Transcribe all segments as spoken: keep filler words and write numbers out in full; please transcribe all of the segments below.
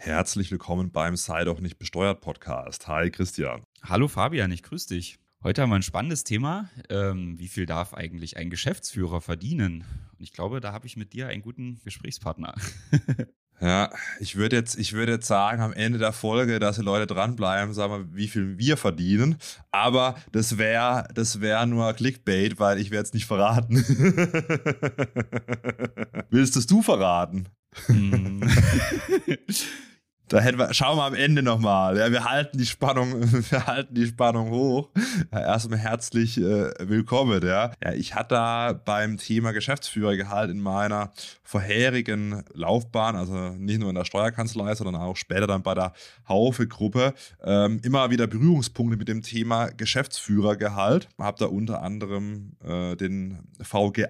Herzlich willkommen beim Sei doch nicht besteuert Podcast. Hi Christian. Hallo Fabian, ich grüße dich. Heute haben wir ein spannendes Thema. Ähm, wie viel darf eigentlich ein Geschäftsführer verdienen? Und ich glaube, da habe ich mit dir einen guten Gesprächspartner. Ja, ich würde jetzt, ich würde jetzt sagen, am Ende der Folge, dass die Leute dranbleiben, sagen wir, wie viel wir verdienen. Aber das wäre das wär nur Clickbait, weil ich werde es nicht verraten. Willst es du verraten? Mm. Da hätten wir, schauen wir am Ende nochmal. Ja, wir halten die Spannung, wir halten die Spannung hoch. Ja, erstmal herzlich äh, willkommen. Ja. Ja, ich hatte da beim Thema Geschäftsführergehalt in meiner vorherigen Laufbahn, also nicht nur in der Steuerkanzlei, sondern auch später dann bei der Haufe-Gruppe, ähm, immer wieder Berührungspunkte mit dem Thema Geschäftsführergehalt. Habe da unter anderem äh, den V G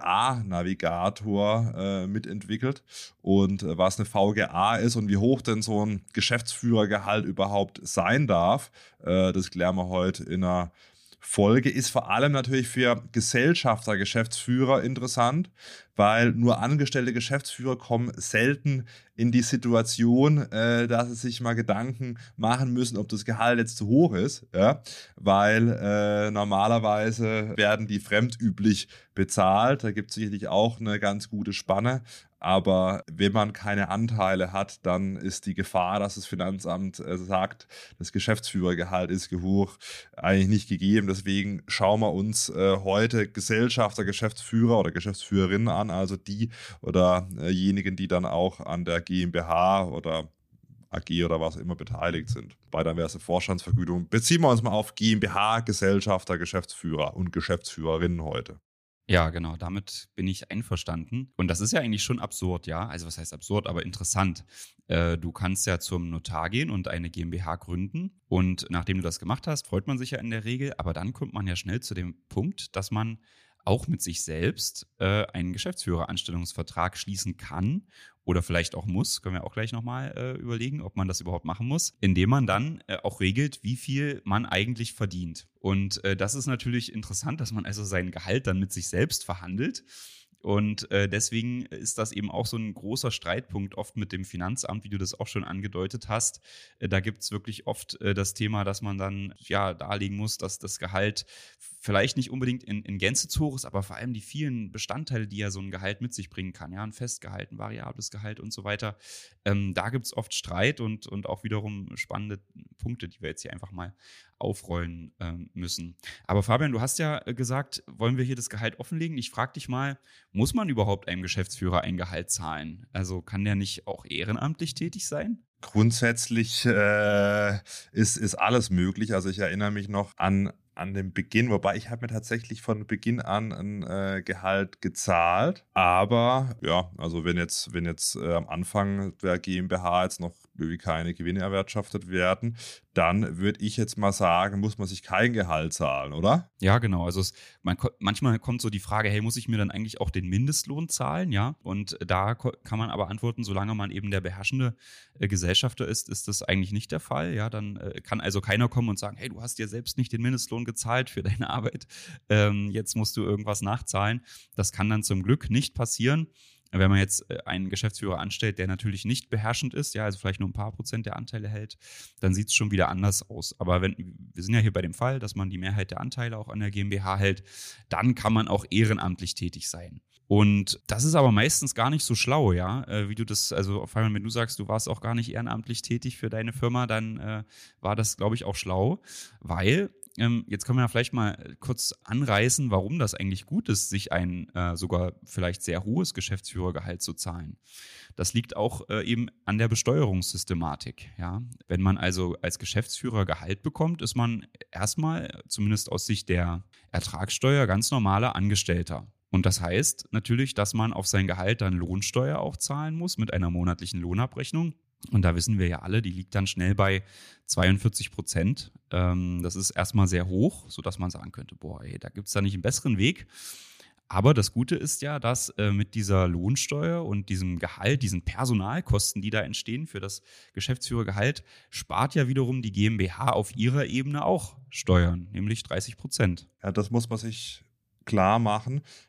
A-Navigator äh, mitentwickelt und äh, was eine V G A ist und wie hoch denn so ein Geschäftsführergehalt überhaupt sein darf. Äh, das klären wir heute in einer Folge. Ist vor allem natürlich für Gesellschafter, Geschäftsführer interessant, weil nur angestellte Geschäftsführer kommen selten in die Situation, äh, dass sie sich mal Gedanken machen müssen, ob das Gehalt jetzt zu hoch ist, ja? Weil äh, normalerweise werden die fremdüblich bezahlt. Da gibt es sicherlich auch eine ganz gute Spanne. Aber wenn man keine Anteile hat, dann ist die Gefahr, dass das Finanzamt äh, sagt, das Geschäftsführergehalt ist hoch, eigentlich nicht gegeben. Deswegen schauen wir uns äh, heute Gesellschafter, Geschäftsführer oder Geschäftsführerinnen an, also die oder äh, diejenigen, die dann auch an der GmbH oder A G oder was immer beteiligt sind. Bei der diverse Vorstandsvergütung beziehen wir uns mal auf GmbH, Gesellschafter, Geschäftsführer und Geschäftsführerinnen heute. Ja, genau, damit bin ich einverstanden. Und das ist ja eigentlich schon absurd, ja. Also was heißt absurd, aber interessant. Äh, du kannst ja zum Notar gehen und eine GmbH gründen. Und nachdem du das gemacht hast, freut man sich ja in der Regel. Aber dann kommt man ja schnell zu dem Punkt, dass man auch mit sich selbst äh, einen Geschäftsführeranstellungsvertrag schließen kann oder vielleicht auch muss, können wir auch gleich nochmal äh, überlegen, ob man das überhaupt machen muss, indem man dann äh, auch regelt, wie viel man eigentlich verdient. Und äh, das ist natürlich interessant, dass man also sein Gehalt dann mit sich selbst verhandelt. Und äh, deswegen ist das eben auch so ein großer Streitpunkt oft mit dem Finanzamt, wie du das auch schon angedeutet hast. Äh, da gibt es wirklich oft äh, das Thema, dass man dann ja darlegen muss, dass das Gehalt vielleicht nicht unbedingt in, in Gänze zu hoch ist, aber vor allem die vielen Bestandteile, die ja so ein Gehalt mit sich bringen kann, ja, ein Festgehalt, ein variables Gehalt und so weiter. Ähm, da gibt es oft Streit und, und auch wiederum spannende Punkte, die wir jetzt hier einfach mal aufrollen ähm, müssen. Aber Fabian, du hast ja gesagt, wollen wir hier das Gehalt offenlegen? Ich frage dich mal, muss man überhaupt einem Geschäftsführer ein Gehalt zahlen? Also kann der nicht auch ehrenamtlich tätig sein? Grundsätzlich äh, ist, ist alles möglich. Also ich erinnere mich noch an, an den Beginn, wobei ich habe mir tatsächlich von Beginn an ein äh, Gehalt gezahlt. Aber ja, also wenn jetzt, wenn jetzt äh, am Anfang der GmbH jetzt noch irgendwie keine Gewinne erwirtschaftet werden, dann würde ich jetzt mal sagen, muss man sich kein Gehalt zahlen, oder? Ja, genau. Also es, man, manchmal kommt so die Frage, hey, muss ich mir dann eigentlich auch den Mindestlohn zahlen? Ja, und da kann man aber antworten, solange man eben der beherrschende äh, Gesellschafter ist, ist das eigentlich nicht der Fall. Ja, dann äh, kann also keiner kommen und sagen, hey, du hast dir selbst nicht den Mindestlohn gezahlt für deine Arbeit, ähm, jetzt musst du irgendwas nachzahlen. Das kann dann zum Glück nicht passieren. Wenn man jetzt einen Geschäftsführer anstellt, der natürlich nicht beherrschend ist, ja, also vielleicht nur ein paar Prozent der Anteile hält, dann sieht es schon wieder anders aus. Aber wenn, wir sind ja hier bei dem Fall, dass man die Mehrheit der Anteile auch an der GmbH hält, dann kann man auch ehrenamtlich tätig sein. Und das ist aber meistens gar nicht so schlau, ja, äh, wie du das, also vor allem wenn du sagst, du warst auch gar nicht ehrenamtlich tätig für deine Firma, dann äh, war das, glaube ich, auch schlau, weil Ähm, jetzt können wir ja vielleicht mal kurz anreißen, warum das eigentlich gut ist, sich ein äh, sogar vielleicht sehr hohes Geschäftsführergehalt zu zahlen. Das liegt auch äh, eben an der Besteuerungssystematik. Ja? Wenn man also als Geschäftsführer Gehalt bekommt, ist man erstmal, zumindest aus Sicht der Ertragssteuer, ganz normaler Angestellter. Und das heißt natürlich, dass man auf sein Gehalt dann Lohnsteuer auch zahlen muss mit einer monatlichen Lohnabrechnung. Und da wissen wir ja alle, die liegt dann schnell bei zweiundvierzig Prozent. Ähm, das ist erstmal sehr hoch, sodass man sagen könnte, boah, ey, da gibt es da nicht einen besseren Weg. Aber das Gute ist ja, dass äh, mit dieser Lohnsteuer und diesem Gehalt, diesen Personalkosten, die da entstehen für das Geschäftsführergehalt, spart ja wiederum die GmbH auf ihrer Ebene auch Steuern, nämlich dreißig Prozent. Ja, das muss man sich klar machen.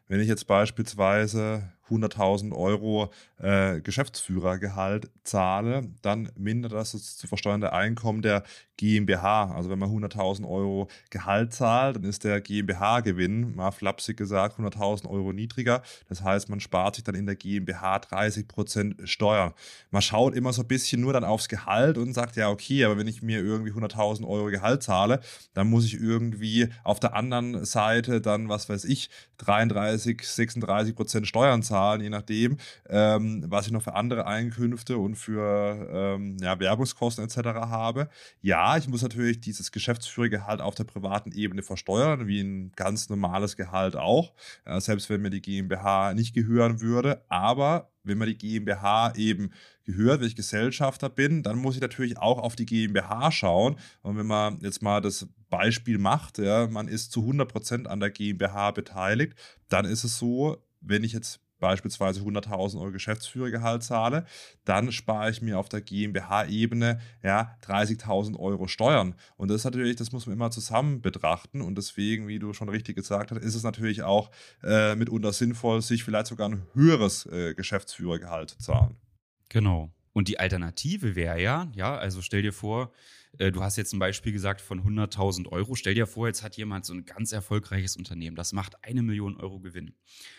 wenn ich jetzt beispielsweise hunderttausend Euro äh, Geschäftsführergehalt zahle, dann mindert das das zu versteuernde Einkommen der GmbH. Also wenn man hunderttausend Euro Gehalt zahlt, dann ist der GmbH-Gewinn, mal flapsig gesagt, hunderttausend Euro niedriger. Das heißt, man spart sich dann in der GmbH dreißig Prozent Steuern. Man schaut immer so ein bisschen nur dann aufs Gehalt und sagt, ja okay, aber wenn ich mir irgendwie hunderttausend Euro Gehalt zahle, dann muss ich irgendwie auf der anderen Seite dann, was weiß ich, dreiunddreißig, sechsunddreißig Prozent Steuern zahlen. Je nachdem, ähm, was ich noch für andere Einkünfte und für ähm, ja, Werbungskosten et cetera habe. Ja, ich muss natürlich dieses Geschäftsführergehalt auf der privaten Ebene versteuern, wie ein ganz normales Gehalt auch, äh, selbst wenn mir die GmbH nicht gehören würde. Aber wenn mir die GmbH eben gehört, wenn ich Gesellschafter bin, dann muss ich natürlich auch auf die GmbH schauen. Und wenn man jetzt mal das Beispiel macht, ja, man ist zu hundert Prozent an der GmbH beteiligt, dann ist es so, wenn ich jetzt beispielsweise hunderttausend Euro Geschäftsführergehalt zahle, dann spare ich mir auf der GmbH-Ebene ja, dreißigtausend Euro Steuern. Und das ist natürlich, das muss man immer zusammen betrachten. Und deswegen, wie du schon richtig gesagt hast, ist es natürlich auch äh, mitunter sinnvoll, sich vielleicht sogar ein höheres äh, Geschäftsführergehalt zu zahlen. Genau. Und die Alternative wäre ja, ja, also stell dir vor, äh, du hast jetzt ein Beispiel gesagt von hunderttausend Euro. Stell dir vor, jetzt hat jemand so ein ganz erfolgreiches Unternehmen, das macht eine Million Euro Gewinn.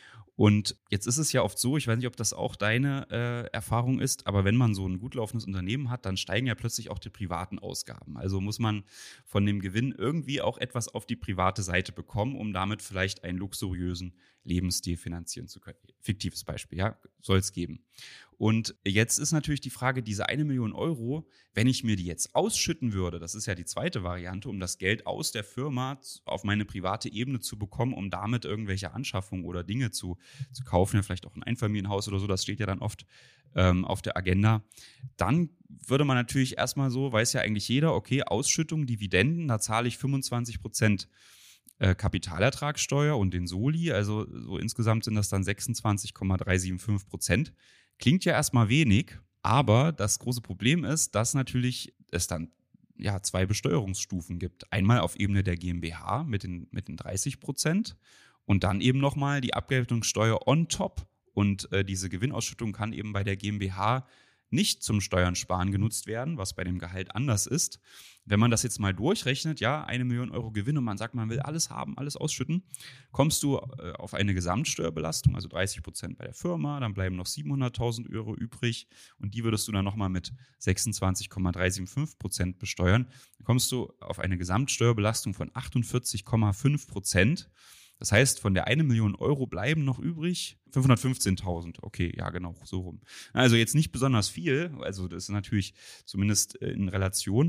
Und jetzt ist es ja oft so, ich weiß nicht, ob das auch deine äh, Erfahrung ist, aber wenn man so ein gut laufendes Unternehmen hat, dann steigen ja plötzlich auch die privaten Ausgaben. Also muss man von dem Gewinn irgendwie auch etwas auf die private Seite bekommen, um damit vielleicht einen luxuriösen Lebensstil finanzieren zu können. Fiktives Beispiel, ja, soll es geben. Und jetzt ist natürlich die Frage, diese eine Million Euro, wenn ich mir die jetzt ausschütten würde, das ist ja die zweite Variante, um das Geld aus der Firma auf meine private Ebene zu bekommen, um damit irgendwelche Anschaffungen oder Dinge zu, zu kaufen, ja vielleicht auch ein Einfamilienhaus oder so, das steht ja dann oft ähm, auf der Agenda, dann würde man natürlich erstmal so, weiß ja eigentlich jeder, okay, Ausschüttung, Dividenden, da zahle ich fünfundzwanzig Prozent Kapitalertragssteuer und den Soli, also so insgesamt sind das dann sechsundzwanzig Komma dreihundertfünfundsiebzig Prozent. Klingt ja erstmal wenig, aber das große Problem ist, dass natürlich es dann ja zwei Besteuerungsstufen gibt. Einmal auf Ebene der GmbH mit den, mit den dreißig Prozent und dann eben nochmal die Abgeltungssteuer on top. Und äh, diese Gewinnausschüttung kann eben bei der GmbH nicht zum Steuern sparen genutzt werden, was bei dem Gehalt anders ist. Wenn man das jetzt mal durchrechnet, ja, eine Million Euro Gewinn und man sagt, man will alles haben, alles ausschütten, kommst du äh, auf eine Gesamtsteuerbelastung, also dreißig Prozent bei der Firma, dann bleiben noch siebenhunderttausend Euro übrig und die würdest du dann nochmal mit sechsundzwanzig Komma dreihundertfünfundsiebzig Prozent besteuern. Dann kommst du auf eine Gesamtsteuerbelastung von achtundvierzig Komma fünf Prozent. Das heißt, von der eine Million Euro bleiben noch übrig fünfhundertfünfzehntausend. Okay, ja genau, so rum. Also jetzt nicht besonders viel, also das ist natürlich zumindest in Relation.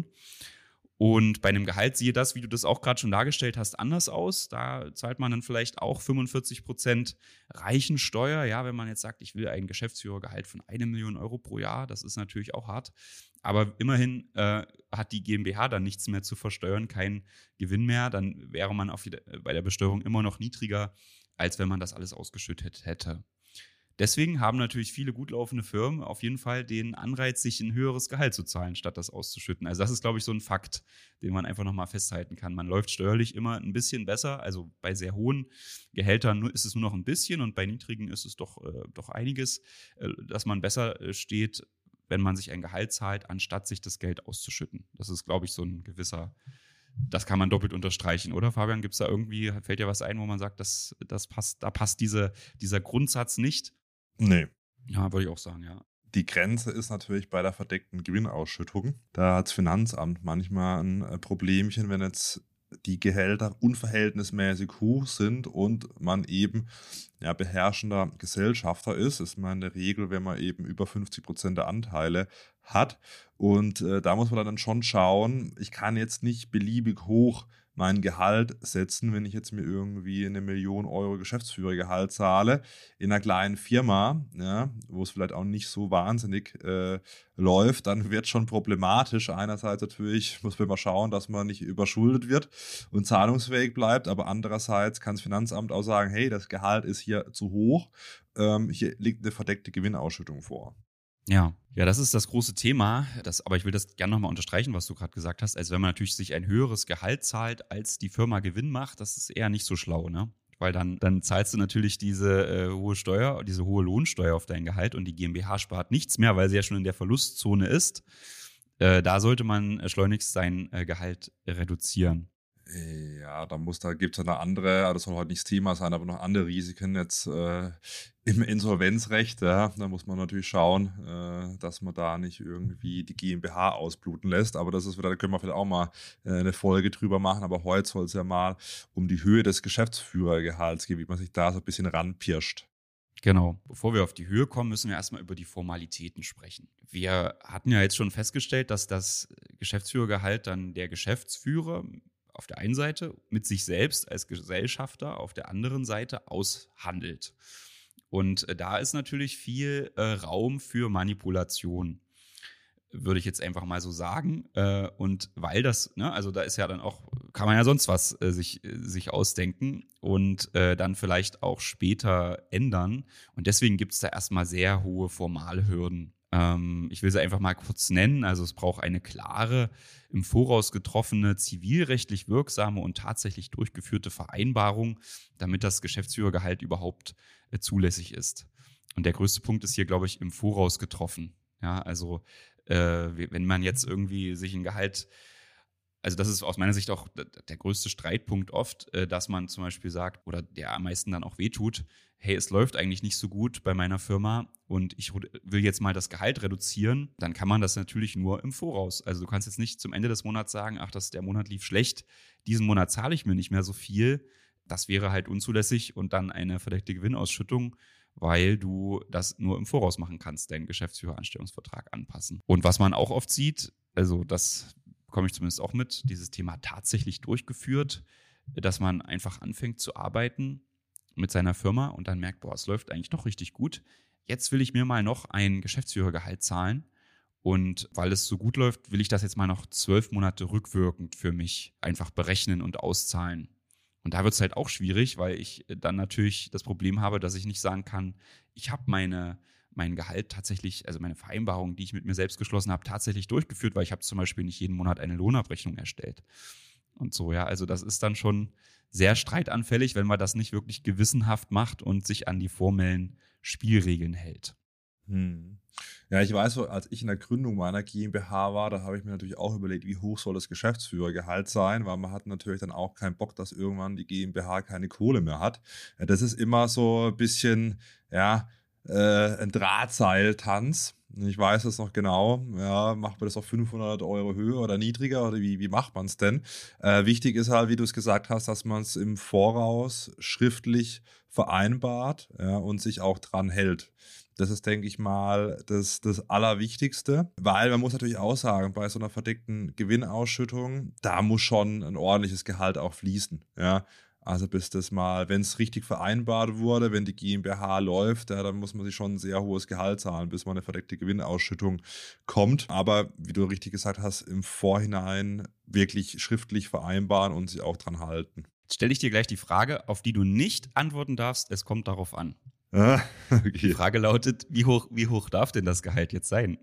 Und bei einem Gehalt siehe das, wie du das auch gerade schon dargestellt hast, anders aus. Da zahlt man dann vielleicht auch fünfundvierzig Prozent Reichensteuer. Ja, wenn man jetzt sagt, ich will ein Geschäftsführergehalt von eine Million Euro pro Jahr, das ist natürlich auch hart. Aber immerhin äh, hat die GmbH dann nichts mehr zu versteuern, keinen Gewinn mehr. Dann wäre man auf die, bei der Besteuerung immer noch niedriger, als wenn man das alles ausgeschüttet hätte. Deswegen haben natürlich viele gut laufende Firmen auf jeden Fall den Anreiz, sich ein höheres Gehalt zu zahlen, statt das auszuschütten. Also das ist, glaube ich, so ein Fakt, den man einfach nochmal festhalten kann. Man läuft steuerlich immer ein bisschen besser. Also bei sehr hohen Gehältern ist es nur noch ein bisschen und bei niedrigen ist es doch, äh, doch einiges, äh, dass man besser äh, steht, wenn man sich ein Gehalt zahlt, anstatt sich das Geld auszuschütten. Das ist, glaube ich, so ein gewisser, das kann man doppelt unterstreichen, oder Fabian? Gibt es da irgendwie, fällt dir was ein, wo man sagt, das, das passt, da passt diese, dieser Grundsatz nicht? Nee. Ja, würde ich auch sagen, ja. Die Grenze ist natürlich bei der verdeckten Gewinnausschüttung. Da hat das Finanzamt manchmal ein Problemchen, wenn jetzt die Gehälter unverhältnismäßig hoch sind und man eben ja, beherrschender Gesellschafter ist. Das ist mal in der Regel, wenn man eben über fünfzig Prozent der Anteile hat. Und äh, da muss man dann schon schauen, ich kann jetzt nicht beliebig hoch mein Gehalt setzen, wenn ich jetzt mir irgendwie eine Million Euro Geschäftsführergehalt zahle in einer kleinen Firma, ja, wo es vielleicht auch nicht so wahnsinnig äh, läuft, dann wird es schon problematisch. Einerseits natürlich muss man mal schauen, dass man nicht überschuldet wird und zahlungsfähig bleibt, aber andererseits kann das Finanzamt auch sagen, hey, das Gehalt ist hier zu hoch, ähm, hier liegt eine verdeckte Gewinnausschüttung vor. Ja, ja, das ist das große Thema. Das, aber ich will das gerne nochmal unterstreichen, was du gerade gesagt hast. Also wenn man natürlich sich ein höheres Gehalt zahlt, als die Firma Gewinn macht, das ist eher nicht so schlau, ne? weil dann, dann zahlst du natürlich diese äh, hohe Steuer, diese hohe Lohnsteuer auf dein Gehalt und die GmbH spart nichts mehr, weil sie ja schon in der Verlustzone ist. Äh, da sollte man schleunigst sein äh, Gehalt reduzieren. Ja, da muss, da gibt es eine andere, das soll heute nicht das Thema sein, aber noch andere Risiken jetzt äh, im Insolvenzrecht. Ja, da muss man natürlich schauen, äh, dass man da nicht irgendwie die GmbH ausbluten lässt. Aber das ist wieder, da können wir vielleicht auch mal äh, eine Folge drüber machen. Aber heute soll es ja mal um die Höhe des Geschäftsführergehalts gehen, wie man sich da so ein bisschen ranpirscht. Genau. Bevor wir auf die Höhe kommen, müssen wir erstmal über die Formalitäten sprechen. Wir hatten ja jetzt schon festgestellt, dass das Geschäftsführergehalt dann der Geschäftsführer auf der einen Seite mit sich selbst als Gesellschafter auf der anderen Seite aushandelt. Und da ist natürlich viel äh, Raum für Manipulation, würde ich jetzt einfach mal so sagen. Äh, und weil das, ne, also da ist ja dann auch, kann man ja sonst was äh, sich, äh, sich ausdenken und äh, dann vielleicht auch später ändern. Und deswegen gibt es da erstmal sehr hohe formale Hürden. Ähm, ich will sie einfach mal kurz nennen. Also es braucht eine klare, im Voraus getroffene, zivilrechtlich wirksame und tatsächlich durchgeführte Vereinbarung, damit das Geschäftsführergehalt überhaupt äh, zulässig ist. Und der größte Punkt ist hier, glaube ich, im Voraus getroffen. Ja, also äh, wenn man jetzt irgendwie sich ein Gehalt, also das ist aus meiner Sicht auch der größte Streitpunkt oft, äh, dass man zum Beispiel sagt, oder der am meisten dann auch wehtut, hey, es läuft eigentlich nicht so gut bei meiner Firma und ich will jetzt mal das Gehalt reduzieren, dann kann man das natürlich nur im Voraus. Also du kannst jetzt nicht zum Ende des Monats sagen, ach, das, der Monat lief schlecht, diesen Monat zahle ich mir nicht mehr so viel. Das wäre halt unzulässig und dann eine verdeckte Gewinnausschüttung, weil du das nur im Voraus machen kannst, deinen Geschäftsführeranstellungsvertrag anpassen. Und was man auch oft sieht, also das bekomme ich zumindest auch mit, dieses Thema tatsächlich durchgeführt, dass man einfach anfängt zu arbeiten mit seiner Firma und dann merkt, boah, es läuft eigentlich doch richtig gut. Jetzt will ich mir mal noch ein Geschäftsführergehalt zahlen und weil es so gut läuft, will ich das jetzt mal noch zwölf Monate rückwirkend für mich einfach berechnen und auszahlen. Und da wird es halt auch schwierig, weil ich dann natürlich das Problem habe, dass ich nicht sagen kann, ich habe meine, mein Gehalt tatsächlich, also meine Vereinbarung, die ich mit mir selbst geschlossen habe, tatsächlich durchgeführt, weil ich habe zum Beispiel nicht jeden Monat eine Lohnabrechnung erstellt. Und so, ja, also das ist dann schon sehr streitanfällig, wenn man das nicht wirklich gewissenhaft macht und sich an die formellen Spielregeln hält. Hm. Ja, ich weiß, als ich in der Gründung meiner GmbH war, da habe ich mir natürlich auch überlegt, wie hoch soll das Geschäftsführergehalt sein, weil man hat natürlich dann auch keinen Bock, dass irgendwann die GmbH keine Kohle mehr hat. Das ist immer so ein bisschen, ja, äh, ein Drahtseiltanz. Ich weiß es noch genau. Ja, macht man das auf fünfhundert Euro höher oder niedriger oder wie, wie macht man es denn? Äh, wichtig ist halt, wie du es gesagt hast, dass man es im Voraus schriftlich vereinbart, ja, und sich auch dran hält. Das ist, denke ich mal, das, das Allerwichtigste, weil man muss natürlich auch sagen, bei so einer verdeckten Gewinnausschüttung, da muss schon ein ordentliches Gehalt auch fließen. Ja? Also bis das mal, wenn es richtig vereinbart wurde, wenn die GmbH läuft, ja, dann muss man sich schon ein sehr hohes Gehalt zahlen, bis man eine verdeckte Gewinnausschüttung kommt. Aber wie du richtig gesagt hast, im Vorhinein wirklich schriftlich vereinbaren und sich auch dran halten. Jetzt stelle ich dir gleich die Frage, auf die du nicht antworten darfst, es kommt darauf an. Ah, okay. Die Frage lautet, wie hoch, wie hoch darf denn das Gehalt jetzt sein?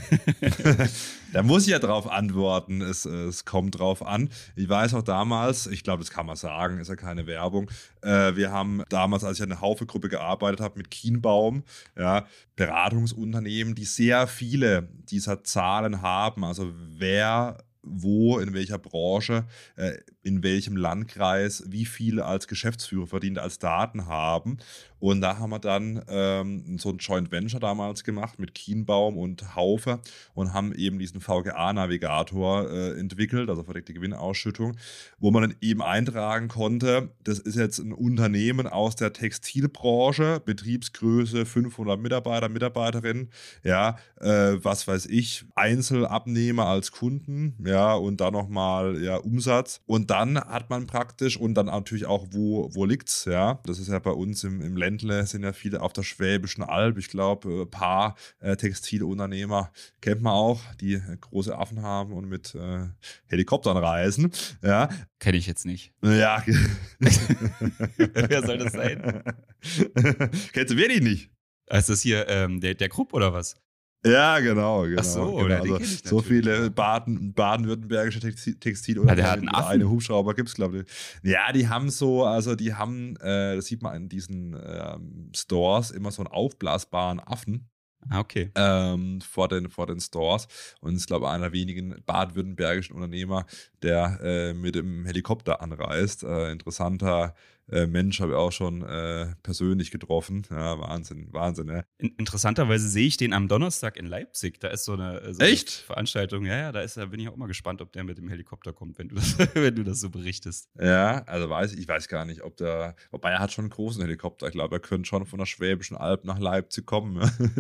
Da muss ich ja drauf antworten, es, es kommt drauf an. Ich weiß auch damals, ich glaube, das kann man sagen, ist ja keine Werbung, äh, wir haben damals, als ich an der Haufe-Gruppe gearbeitet habe, mit Kienbaum, ja, Beratungsunternehmen, die sehr viele dieser Zahlen haben, also wer wo, in welcher Branche, äh, in welchem Landkreis, wie viel als Geschäftsführer verdient, als Daten haben. Und da haben wir dann ähm, so ein Joint Venture damals gemacht mit Kienbaum und Haufe und haben eben diesen V G A-Navigator äh, entwickelt, also verdeckte Gewinnausschüttung, wo man dann eben eintragen konnte, das ist jetzt ein Unternehmen aus der Textilbranche, Betriebsgröße fünfhundert Mitarbeiter, Mitarbeiterinnen, ja, äh, was weiß ich, Einzelabnehmer als Kunden, ja, und dann nochmal, ja, Umsatz. Und dann hat man praktisch, und dann natürlich auch, wo, wo liegt's, ja, das ist ja bei uns im, im Ländle, sind ja viele auf der Schwäbischen Alb, ich glaube, ein paar äh, Textilunternehmer kennt man auch, die äh, große Affen haben und mit äh, Helikoptern reisen, ja. Kenne ich jetzt nicht. Ja. Wer soll das sein? Kennst du wirklich nicht? Ist das hier ähm, der, der Krupp oder was? Ja, genau, genau. Ach so, genau. ja, den Also, kenn ich so natürlich, viele ja. Baden, baden-württembergische Textil, Ah, Textilunternehmen, der hat einen oder eine Affen? Hubschrauber gibt es, glaube ich. Ja, die haben so, also die haben, äh, das sieht man in diesen ähm, Stores, immer so einen aufblasbaren Affen. Ah, okay. Ähm, vor, den, vor den Stores und ist, glaube ich, einer der wenigen baden-württembergischen Unternehmer, der äh, mit dem Helikopter anreist. Äh, interessanter äh, Mensch, habe ich auch schon äh, persönlich getroffen. Ja, Wahnsinn, Wahnsinn, ja. In interessanterweise sehe ich den am Donnerstag in Leipzig. Da ist so eine, äh, so eine Echt? Veranstaltung. Ja, ja, da ist, da bin ich auch mal gespannt, ob der mit dem Helikopter kommt, wenn du das, wenn du das so berichtest. Ja, also weiß ich, ich weiß gar nicht, ob der, wobei er hat schon einen großen Helikopter. Ich glaube, er könnte schon von der Schwäbischen Alb nach Leipzig kommen.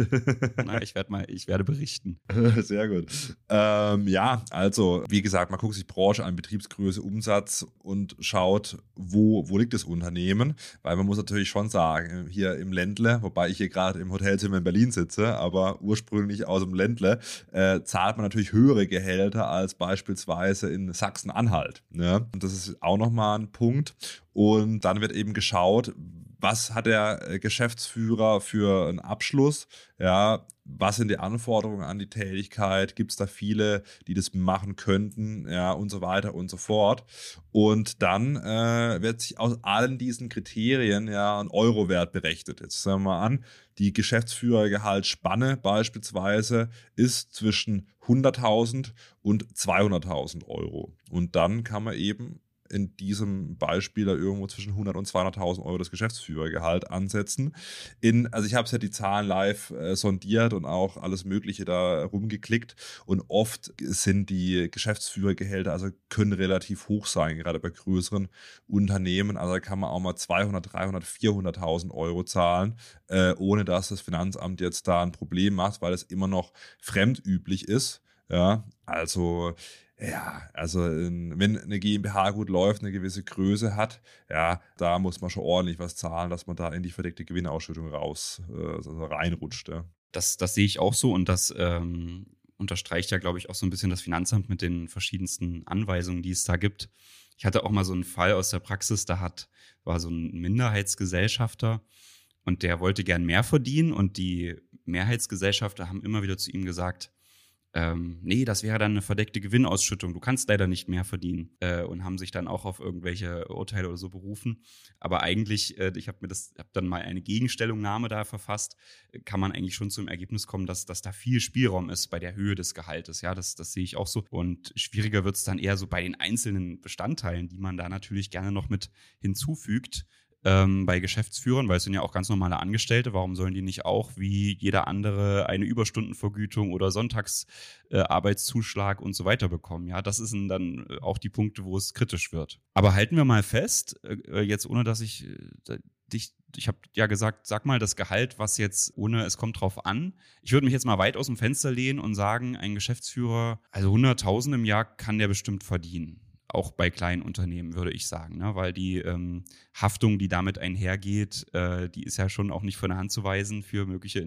Na, ich werde mal, ich werde berichten. Sehr gut. Ähm, ja, also, wie gesagt, man guckt sich Branche an, Betriebsgröße, Umsatz und schaut, wo, wo liegt das Unternehmen. Weil man muss natürlich schon sagen, hier im Ländle, wobei ich hier gerade im Hotelzimmer in Berlin sitze, aber ursprünglich aus dem Ländle, äh, zahlt man natürlich höhere Gehälter als beispielsweise in Sachsen-Anhalt. Ne? Und das ist auch nochmal ein Punkt. Und dann wird eben geschaut, was hat der äh, Geschäftsführer für einen Abschluss? Ja, was sind die Anforderungen an die Tätigkeit? Gibt es da viele, die das machen könnten? Ja, und so weiter und so fort. Und dann äh, wird sich aus allen diesen Kriterien ja ein Eurowert berechnet. Jetzt sagen wir mal an, die Geschäftsführergehaltsspanne beispielsweise ist zwischen hunderttausend und zweihunderttausend Euro. Und dann kann man eben in diesem Beispiel da irgendwo zwischen hundert und zweihunderttausend Euro das Geschäftsführergehalt ansetzen. In, also ich habe ja die Zahlen live äh, sondiert und auch alles Mögliche da rumgeklickt und oft sind die Geschäftsführergehälter, also können relativ hoch sein, gerade bei größeren Unternehmen. Also da kann man auch mal zweihundert, dreihundert, vierhunderttausend Euro zahlen, äh, ohne dass das Finanzamt jetzt da ein Problem macht, weil es immer noch fremdüblich ist. Ja, also ja, also wenn eine GmbH gut läuft, eine gewisse Größe hat, ja, da muss man schon ordentlich was zahlen, dass man da in die verdeckte Gewinnausschüttung raus äh, also reinrutscht. Ja. Das, das sehe ich auch so und das ähm, unterstreicht ja, glaube ich, auch so ein bisschen das Finanzamt mit den verschiedensten Anweisungen, die es da gibt. Ich hatte auch mal so einen Fall aus der Praxis, da hat, war so ein Minderheitsgesellschafter und der wollte gern mehr verdienen und die Mehrheitsgesellschafter haben immer wieder zu ihm gesagt, Ähm, nee, das wäre dann eine verdeckte Gewinnausschüttung. Du kannst leider nicht mehr verdienen. Äh, und haben sich dann auch auf irgendwelche Urteile oder so berufen. Aber eigentlich, äh, ich habe mir das, habe dann mal eine Gegenstellungnahme da verfasst, äh, kann man eigentlich schon zum Ergebnis kommen, dass, dass da viel Spielraum ist bei der Höhe des Gehaltes. Ja, das, das sehe ich auch so. Und schwieriger wird es dann eher so bei den einzelnen Bestandteilen, die man da natürlich gerne noch mit hinzufügt. Ähm, bei Geschäftsführern, weil es sind ja auch ganz normale Angestellte, warum sollen die nicht auch wie jeder andere eine Überstundenvergütung oder Sonntagsarbeitszuschlag äh, und so weiter bekommen? Ja, das sind dann auch die Punkte, wo es kritisch wird. Aber halten wir mal fest, äh, jetzt ohne dass ich äh, dich, ich habe ja gesagt, sag mal das Gehalt, was jetzt ohne, es kommt drauf an. Ich würde mich jetzt mal weit aus dem Fenster lehnen und sagen, ein Geschäftsführer, also hunderttausend im Jahr kann der bestimmt verdienen. Auch bei kleinen Unternehmen, würde ich sagen, ne? Weil die ähm, Haftung, die damit einhergeht, äh, die ist ja schon auch nicht von der Hand zu weisen für mögliche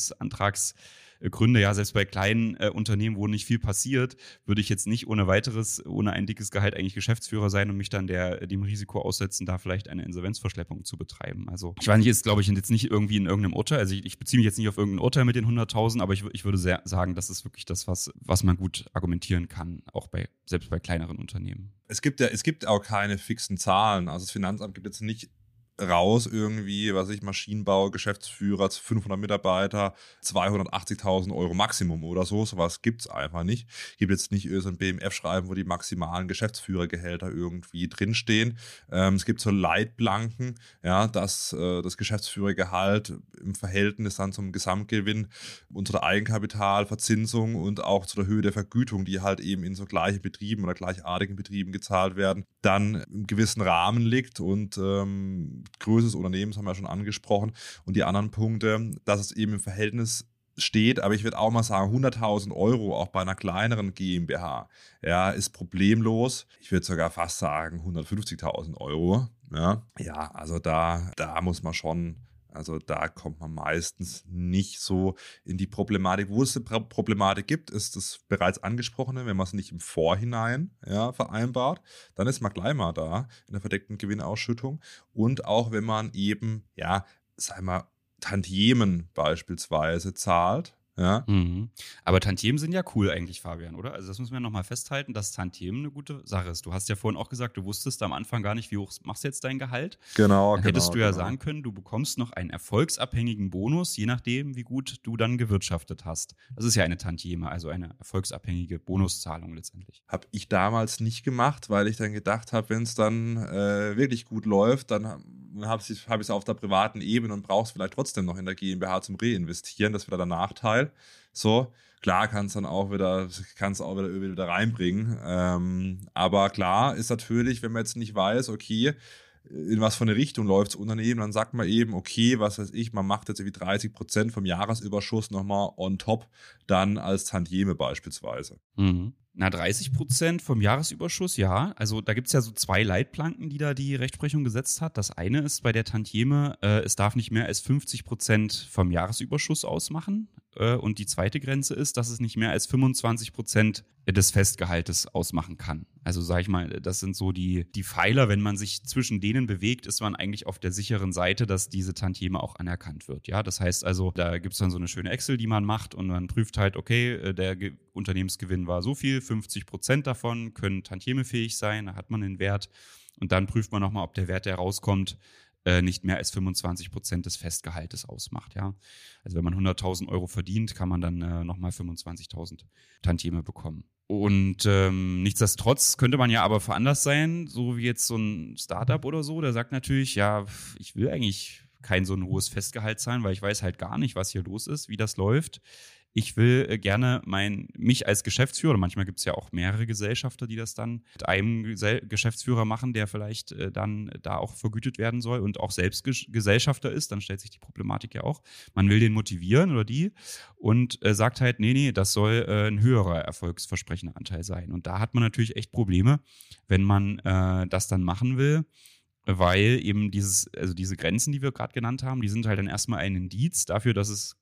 Insolvenzantragsgründe. Ja, selbst bei kleinen äh, Unternehmen, wo nicht viel passiert, würde ich jetzt nicht ohne weiteres, ohne ein dickes Gehalt eigentlich Geschäftsführer sein und mich dann der, dem Risiko aussetzen, da vielleicht eine Insolvenzverschleppung zu betreiben. Also ich weiß nicht, ist glaube ich jetzt nicht irgendwie in irgendeinem Urteil, also ich, ich beziehe mich jetzt nicht auf irgendein Urteil mit den hunderttausend, aber ich, ich würde sehr sagen, das ist wirklich das, was, was man gut argumentieren kann, auch bei, selbst bei kleineren Unternehmen. Es gibt ja, es gibt auch keine fixen Zahlen. Also das Finanzamt gibt jetzt nicht raus irgendwie, was weiß ich, Maschinenbau, Geschäftsführer, fünfhundert Mitarbeiter, zweihundertachtzigtausend Euro Maximum oder so. Sowas gibt es einfach nicht. Gibt jetzt nicht so ein B M F-Schreiben, wo die maximalen Geschäftsführergehälter irgendwie drinstehen. Ähm, es gibt so Leitplanken, ja, dass äh, das Geschäftsführergehalt im Verhältnis dann zum Gesamtgewinn und zu der Eigenkapitalverzinsung und auch zu der Höhe der Vergütung, die halt eben in so gleichen Betrieben oder gleichartigen Betrieben gezahlt werden, dann im gewissen Rahmen liegt und ähm, Größe des Unternehmens haben wir ja schon angesprochen und die anderen Punkte, dass es eben im Verhältnis steht, aber ich würde auch mal sagen, hunderttausend Euro auch bei einer kleineren GmbH, ja, ist problemlos. Ich würde sogar fast sagen hundertfünfzigtausend Euro, ja, ja, also da, da muss man schon, also da kommt man meistens nicht so in die Problematik. Wo es eine Problematik gibt, ist das bereits angesprochene, wenn man es nicht im Vorhinein ja, vereinbart, dann ist man gleich mal da in der verdeckten Gewinnausschüttung. Und auch wenn man eben, ja, sagen wir, Tantiemen beispielsweise zahlt, Ja. Mhm. Aber Tantiemen sind ja cool eigentlich, Fabian, oder? Also das müssen wir nochmal festhalten, dass Tantiemen eine gute Sache ist. Du hast ja vorhin auch gesagt, du wusstest am Anfang gar nicht, wie hoch machst du jetzt dein Gehalt. Genau, Dann genau. hättest du ja genau. sagen können, du bekommst noch einen erfolgsabhängigen Bonus, je nachdem, wie gut du dann gewirtschaftet hast. Das ist ja eine Tantieme, also eine erfolgsabhängige Bonuszahlung letztendlich. Habe ich damals nicht gemacht, weil ich dann gedacht habe, wenn es dann äh, wirklich gut läuft, dann habe ich es hab auf der privaten Ebene und brauchst vielleicht trotzdem noch in der GmbH zum Reinvestieren. Das ist wieder der Nachteil. So, klar kannst dann auch wieder, kannst auch wieder Öl wieder reinbringen. Ähm, aber klar ist natürlich, wenn man jetzt nicht weiß, okay, in was für eine Richtung läuft das Unternehmen, dann sagt man eben, okay, was weiß ich, man macht jetzt irgendwie dreißig Prozent vom Jahresüberschuss nochmal on top, dann als Tantieme beispielsweise. Mhm. Na, dreißig Prozent vom Jahresüberschuss, ja. Also da gibt es ja so zwei Leitplanken, die da die Rechtsprechung gesetzt hat. Das eine ist bei der Tantieme, äh, es darf nicht mehr als fünfzig Prozent vom Jahresüberschuss ausmachen. Äh, und die zweite Grenze ist, dass es nicht mehr als fünfundzwanzig Prozent des Festgehaltes ausmachen kann. Also sage ich mal, das sind so die, die Pfeiler, wenn man sich zwischen denen bewegt, ist man eigentlich auf der sicheren Seite, dass diese Tantieme auch anerkannt wird. Ja, das heißt also, da gibt es dann so eine schöne Excel, die man macht und man prüft halt, okay, der Ge- Unternehmensgewinn war so viel, fünfzig Prozent davon können tantiemefähig sein, da hat man den Wert und dann prüft man nochmal, ob der Wert, der rauskommt, äh, nicht mehr als fünfundzwanzig Prozent des Festgehaltes ausmacht. Ja? Also wenn man hunderttausend Euro verdient, kann man dann äh, nochmal fünfundzwanzigtausend Tantieme bekommen. Und ähm, nichtsdestotrotz könnte man ja aber veranlasst sein, so wie jetzt so ein Startup oder so, der sagt natürlich, ja, ich will eigentlich kein so ein hohes Festgehalt zahlen, weil ich weiß halt gar nicht, was hier los ist, wie das läuft. Ich will äh, gerne mein, mich als Geschäftsführer, manchmal gibt es ja auch mehrere Gesellschafter, die das dann mit einem Gesell- Geschäftsführer machen, der vielleicht äh, dann da auch vergütet werden soll und auch selbst Ges- Gesellschafter ist, dann stellt sich die Problematik ja auch. Man will den motivieren oder die und äh, sagt halt, nee, nee, das soll äh, ein höherer erfolgsversprechender Anteil sein. Und da hat man natürlich echt Probleme, wenn man äh, das dann machen will, weil eben dieses, also diese Grenzen, die wir gerade genannt haben, die sind halt dann erstmal ein Indiz dafür, dass es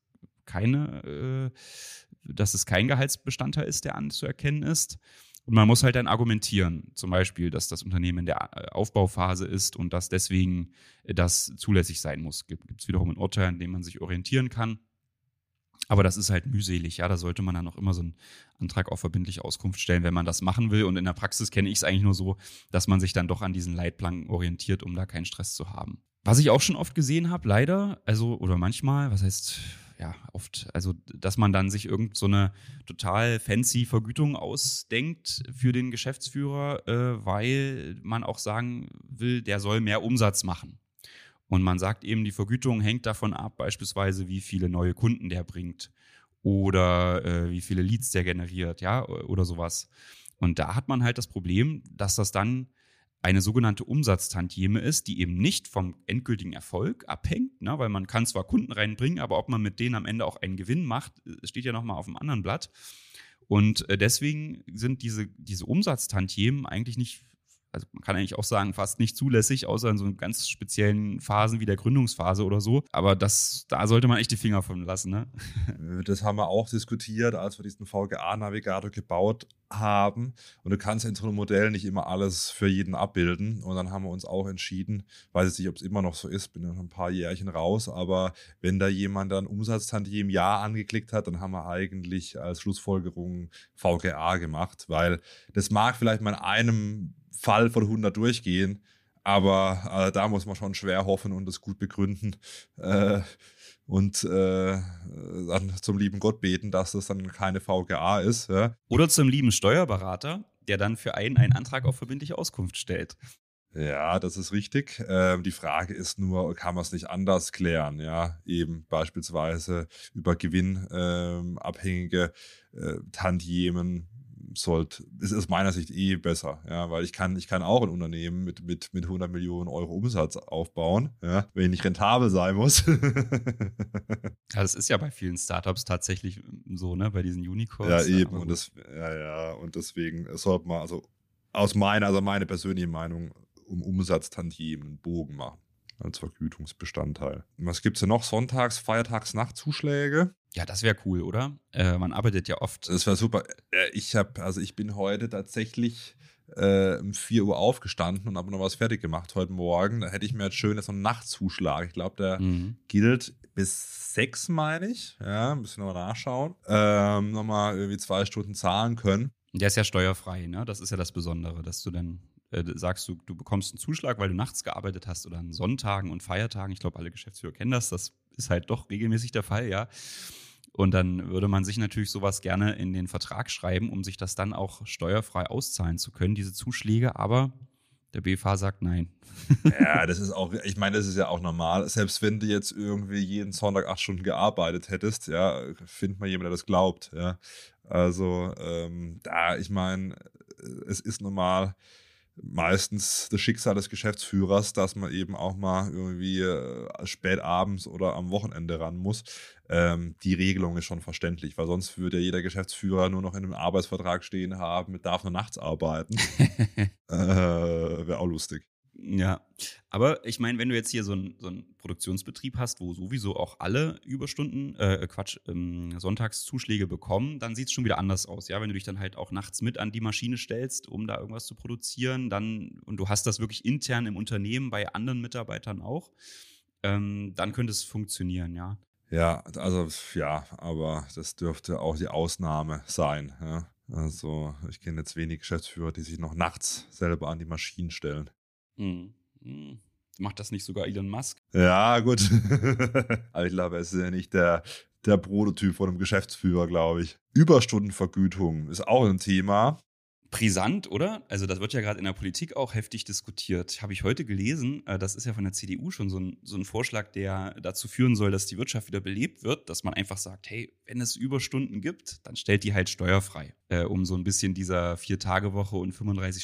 keine, äh, dass es kein Gehaltsbestandteil ist, der anzuerkennen ist. Und man muss halt dann argumentieren, zum Beispiel, dass das Unternehmen in der Aufbauphase ist und dass deswegen das zulässig sein muss. Gibt es wiederum ein Urteil, an dem man sich orientieren kann. Aber das ist halt mühselig, ja. Da sollte man dann auch immer so einen Antrag auf verbindliche Auskunft stellen, wenn man das machen will. Und in der Praxis kenne ich es eigentlich nur so, dass man sich dann doch an diesen Leitplanken orientiert, um da keinen Stress zu haben. Was ich auch schon oft gesehen habe, leider, also oder manchmal, was heißt ja oft, also dass man dann sich irgend so eine total fancy Vergütung ausdenkt für den Geschäftsführer, äh, weil man auch sagen will, der soll mehr Umsatz machen. Und man sagt eben, die Vergütung hängt davon ab, beispielsweise, wie viele neue Kunden der bringt oder äh, wie viele Leads der generiert, ja, oder sowas. Und da hat man halt das Problem, dass das dann eine sogenannte Umsatztantieme ist, die eben nicht vom endgültigen Erfolg abhängt, ne, weil man kann zwar Kunden reinbringen, aber ob man mit denen am Ende auch einen Gewinn macht, steht ja nochmal auf dem anderen Blatt. Und äh, deswegen sind diese, diese Umsatztantiemen eigentlich nicht, also man kann eigentlich auch sagen, fast nicht zulässig, außer in so ganz speziellen Phasen wie der Gründungsphase oder so. Aber das, da sollte man echt die Finger von lassen, ne? Das haben wir auch diskutiert, als wir diesen V G A-Navigator gebaut haben. Und du kannst in so einem Modell nicht immer alles für jeden abbilden. Und dann haben wir uns auch entschieden, weiß jetzt nicht, ob es immer noch so ist, bin ja noch ein paar Jährchen raus, aber wenn da jemand dann Umsatztantiem Ja angeklickt hat, dann haben wir eigentlich als Schlussfolgerung V G A gemacht, weil das mag vielleicht mal in einem Fall von hundert durchgehen, aber äh, da muss man schon schwer hoffen und das gut begründen äh, und äh, dann zum lieben Gott beten, dass das dann keine V G A ist. Ja. Oder zum lieben Steuerberater, der dann für einen einen Antrag auf verbindliche Auskunft stellt. Ja, das ist richtig. Ähm, die Frage ist nur, kann man es nicht anders klären? Ja, eben beispielsweise über gewinnabhängige ähm, äh, Tantiemen sollte, ist aus meiner Sicht eh besser, ja, weil ich kann, ich kann auch ein Unternehmen mit, mit, mit hundert Millionen Euro Umsatz aufbauen, ja, wenn ich nicht rentabel sein muss. Ja, das ist ja bei vielen Startups tatsächlich so, ne, bei diesen Unicorns. Ja, eben, und das, ja, ja, und deswegen sollte man, also aus meiner, also meine persönliche Meinung, um Umsatztantiemen einen Bogen machen als Vergütungsbestandteil. Was gibt es denn noch? Sonntags, Feiertags, Nachtzuschläge? Ja, das wäre cool, oder? Äh, man arbeitet ja oft. Das wäre super. Ich habe, also ich bin heute tatsächlich äh, um vier Uhr aufgestanden und habe noch was fertig gemacht heute Morgen. Da hätte ich mir jetzt schön so einen Nachtzuschlag. Ich glaube, der mhm. gilt bis sechs, meine ich. Ja, müssen wir nochmal nachschauen. Ähm, nochmal irgendwie zwei Stunden zahlen können. Der ist ja steuerfrei, ne? Das ist ja das Besondere, dass du dann äh, sagst, du, du bekommst einen Zuschlag, weil du nachts gearbeitet hast oder an Sonntagen und Feiertagen. Ich glaube, alle Geschäftsführer kennen das. Das ist halt doch regelmäßig der Fall, ja. Und dann würde man sich natürlich sowas gerne in den Vertrag schreiben, um sich das dann auch steuerfrei auszahlen zu können, diese Zuschläge. Aber der B F H sagt nein. Ja, das ist auch, ich meine, das ist ja auch normal. Selbst wenn du jetzt irgendwie jeden Sonntag acht Stunden gearbeitet hättest, ja, findet man jemanden, der das glaubt, ja. Also, ähm, da, ich meine, es ist normal meistens das Schicksal des Geschäftsführers, dass man eben auch mal irgendwie äh, spät abends oder am Wochenende ran muss. Ähm, die Regelung ist schon verständlich, weil sonst würde ja jeder Geschäftsführer nur noch in einem Arbeitsvertrag stehen haben, mit darf nur nachts arbeiten. äh, Wäre auch lustig. Ja, aber ich meine, wenn du jetzt hier so einen so einen Produktionsbetrieb hast, wo sowieso auch alle Überstunden, äh, Quatsch, ähm, Sonntagszuschläge bekommen, dann sieht es schon wieder anders aus. Ja, wenn du dich dann halt auch nachts mit an die Maschine stellst, um da irgendwas zu produzieren, dann, und du hast das wirklich intern im Unternehmen bei anderen Mitarbeitern auch, ähm, dann könnte es funktionieren, ja. Ja, also ja, aber das dürfte auch die Ausnahme sein. Ja? Also ich kenne jetzt wenig Geschäftsführer, die sich noch nachts selber an die Maschinen stellen. Hm. Hm. Macht das nicht sogar Elon Musk? Ja, gut. Aber ich glaube, es ist ja nicht der, der Prototyp von einem Geschäftsführer, glaube ich. Überstundenvergütung ist auch ein Thema. Brisant, oder? Also das wird ja gerade in der Politik auch heftig diskutiert. Habe ich heute gelesen, äh, das ist ja von der C D U schon so ein, so ein Vorschlag, der dazu führen soll, dass die Wirtschaft wieder belebt wird, dass man einfach sagt, hey, wenn es Überstunden gibt, dann stellt die halt steuerfrei, äh, um so ein bisschen dieser Vier-Tage-Woche und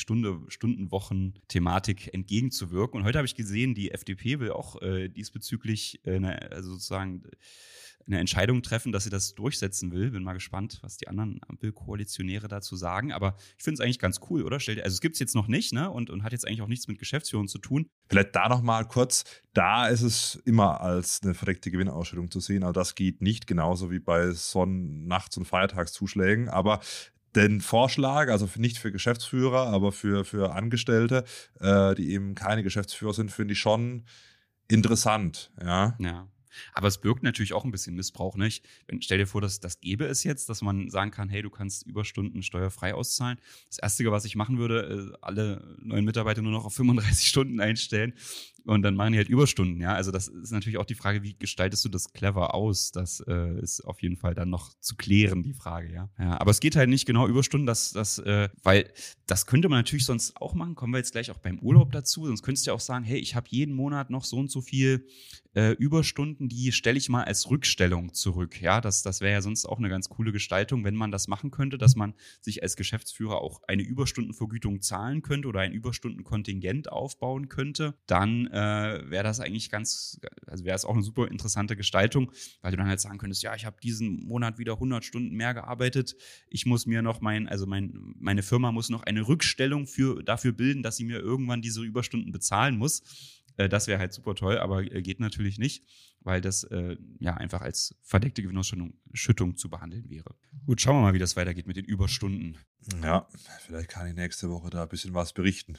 fünfunddreißig-Stunden-Wochen-Thematik entgegenzuwirken. Und heute habe ich gesehen, die F D P will auch äh, diesbezüglich äh, eine, also sozusagen eine Entscheidung treffen, dass sie das durchsetzen will. Bin mal gespannt, was die anderen Ampelkoalitionäre dazu sagen. Aber ich finde es eigentlich ganz cool, oder? Also es gibt es jetzt noch nicht, ne? Und, und hat jetzt eigentlich auch nichts mit Geschäftsführung zu tun. Vielleicht da nochmal kurz, da ist es immer als eine verdeckte Gewinnausschüttung zu sehen, aber das geht nicht, genauso wie bei Sonn-, Nachts- und Feiertagszuschlägen. Aber den Vorschlag, also für, nicht für Geschäftsführer, aber für, für Angestellte, äh, die eben keine Geschäftsführer sind, finde ich schon interessant. Ja. Ja. Aber es birgt natürlich auch ein bisschen Missbrauch, nicht? Wenn, stell dir vor, dass das gäbe es jetzt, dass man sagen kann, hey, du kannst Überstunden steuerfrei auszahlen. Das Erste, was ich machen würde, äh, alle neuen Mitarbeiter nur noch auf fünfunddreißig Stunden einstellen und dann machen die halt Überstunden, ja. Also das ist natürlich auch die Frage, wie gestaltest du das clever aus? Das äh, ist auf jeden Fall dann noch zu klären, die Frage, ja. Ja, aber es geht halt nicht genau Überstunden, das, das, äh, weil das könnte man natürlich sonst auch machen, kommen wir jetzt gleich auch beim Urlaub dazu, sonst könntest du ja auch sagen, hey, ich habe jeden Monat noch so und so viel äh, Überstunden, die stelle ich mal als Rückstellung zurück, ja, das, das wäre ja sonst auch eine ganz coole Gestaltung, wenn man das machen könnte, dass man sich als Geschäftsführer auch eine Überstundenvergütung zahlen könnte oder ein Überstundenkontingent aufbauen könnte, dann äh, wäre das eigentlich ganz, also wäre es auch eine super interessante Gestaltung, weil du dann halt sagen könntest, ja, ich habe diesen Monat wieder hundert Stunden mehr gearbeitet, ich muss mir noch mein, also mein, meine Firma muss noch eine Rückstellung für, dafür bilden, dass sie mir irgendwann diese Überstunden bezahlen muss. Äh, das wäre halt super toll, aber äh, geht natürlich nicht, weil das äh, ja einfach als verdeckte Gewinnausschüttung zu behandeln wäre. Gut, schauen wir mal, wie das weitergeht mit den Überstunden. Ja, vielleicht kann ich nächste Woche da ein bisschen was berichten.